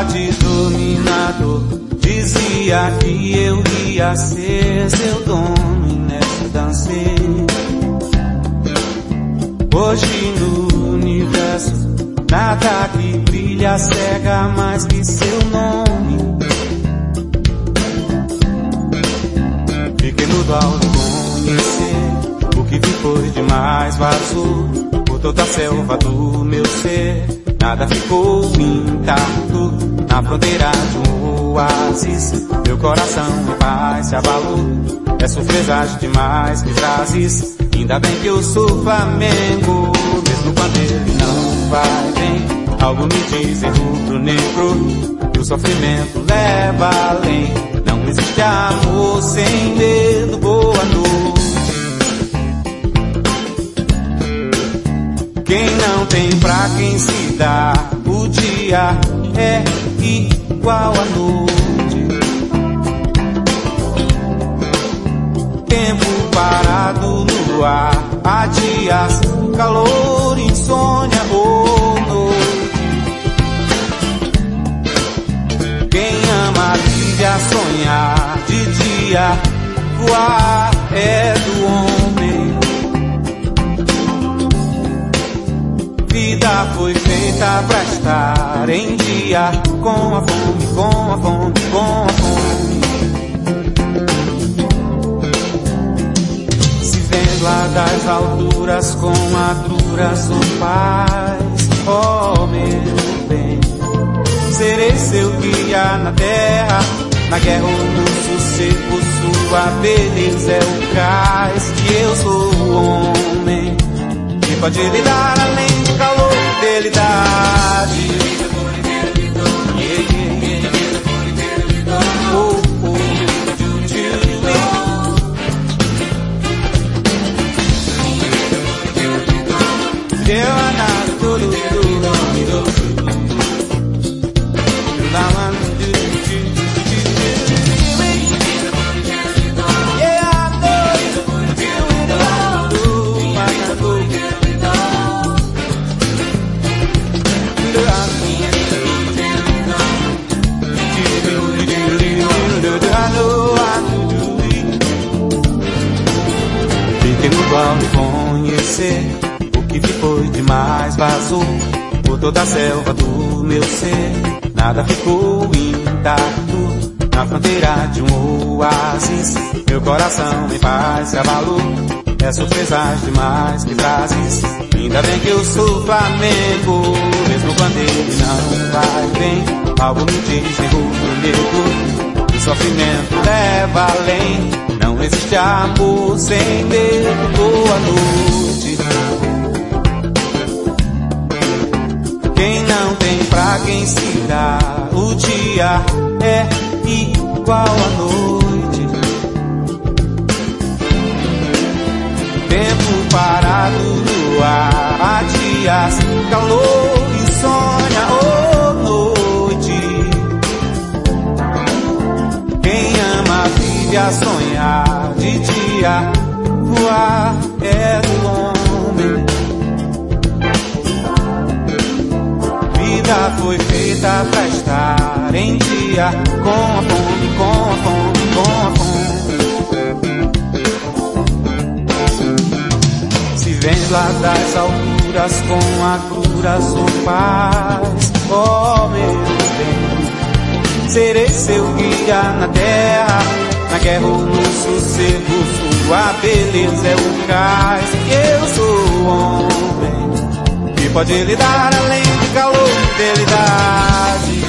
de dominador. Dizia que eu ia ser seu dono e nessa dancei. Hoje no universo, nada que brilha cega mais que seu nome. Fiquei mudo ao conhecer, o que vi foi demais, vazou por toda a selva do meu ser. Nada ficou intacto na fronteira de um oásis. Meu coração em paz se abalou, é surpresagem demais que trazes. Ainda bem que eu sou Flamengo, mesmo quando ele não vai bem. Algo me diz em rubro-negro que o sofrimento leva além. Não existe amor sem medo. Boa noite. Quem não tem pra quem se dá, o dia é igual à noite. Tempo parado no ar, há dias, calor, insônia ou noite. Quem ama vive a sonhar, de dia voar é do homem. Vida foi feita pra estar em dia, com a fome, com a fome, com a fome. Se vendo lá das alturas com agruras ou paz, oh meu bem. Serei seu guia na terra, na guerra ou no sossego, sua beleza é o cais. E eu sou o homem que pode lhe dar além do calor que ele dá. Ao me conhecer, o que vi foi demais, vazou por toda a selva do meu ser. Nada ficou intacto na fronteira de um oásis. Meu coração em paz se abalou, é surpresas demais que trazes. Ainda bem que eu sou Flamengo, mesmo quando ele não vai bem. Algo me diz em rubro-negro que o sofrimento leva além. Não existe amor sem medo. Boa noite. Quem não tem pra quem se dá, o dia é igual à noite. Tempo parado no ar, há dias, calor, insônia ou noite. Quem ama vive a sonhar, de dia voar é do homem. Vida foi feita pra estar em dia, com a fome, com a fome, com a fome. Se vens lá das alturas com agruras ou paz, oh meu bem. Serei seu guia na terra, na guerra ou no sossego, sua beleza é o cais. Eu sou o homem que pode lhe dar além do calor que ele dá.